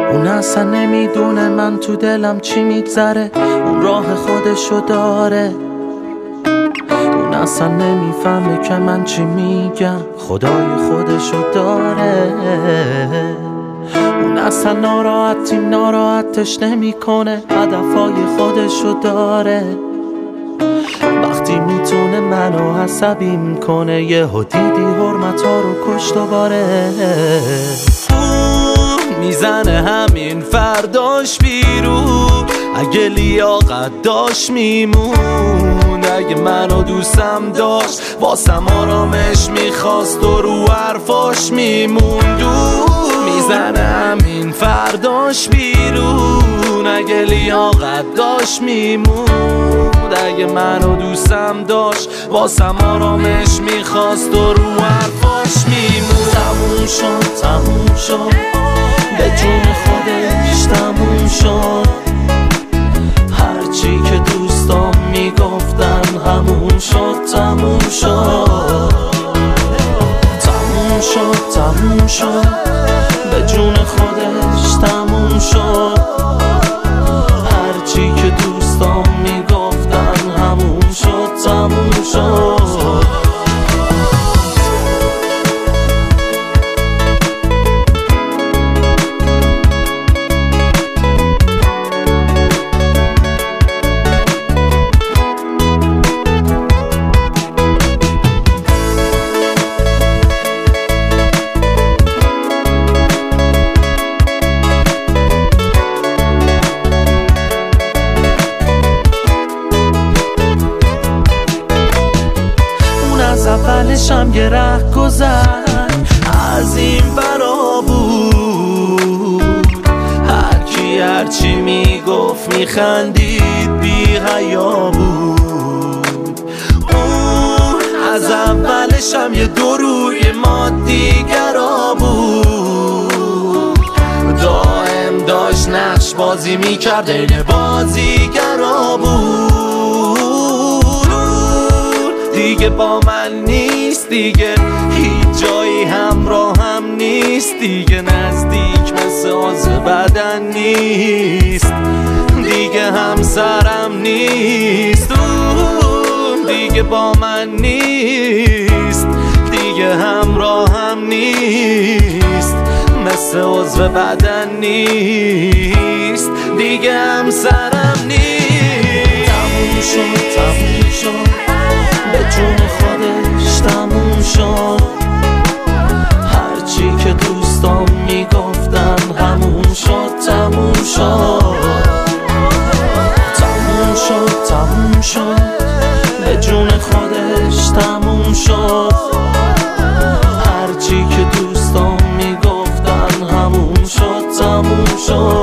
اون اصلا نمیدونه من تو دلم چی میگذره، اون راه خودشو داره. اون اصلا نمیفهمه که من چی میگم، خدای خودشو داره. اون اصلا ناراحتش نمیکنه، هدفهای خودشو داره. وقتی میتونه منو عصبی میکنه، یهو دیدی حرمتا رو کشت و باره. میزنه همین فرداش بیرون، اگه لیاقت داشت میمون. اگه منو دوستم داشت واسم آرامش میخواست و رو حرفاش میموند. میزنه همین فرداش بیرون، اگه لیاقت داشت میمون. اگه منو دوستم داشت واسم آرامش میخواست و رو حرفاش میمون. تموم شد به جون خودش تموم شد. هرچی که دوستام میگفتن همون شد. تموم شد به جون خودش تموم شد. هرچی که دوستام میگفتن همون شد. تموم شد. اولشم یه ره گذر از این برا بود. هرچی میگفت میخندید بی حیا بود. از اولشم یه دو روی ما دیگرا بود. دائم داشت نقش بازی میکرد این بازیگرا بود. دیگه با من نیست، دیگه هیچ جایی همراه هم نیست. دیگه نزدیک مثل عضو بدن نیست. دیگه همسرم نیست. دیگه با من نیست، دیگه همراه هم نیست. مثل عضو بدن نیست. دیگه همسرم نیست. تموم شد به جون خودش تموم شد. هرچی که دوستام میگفتن همون شد. تموم شد به جون خودش تموم شد. هرچی که دوستام میگفتن همون شد. تموم شد.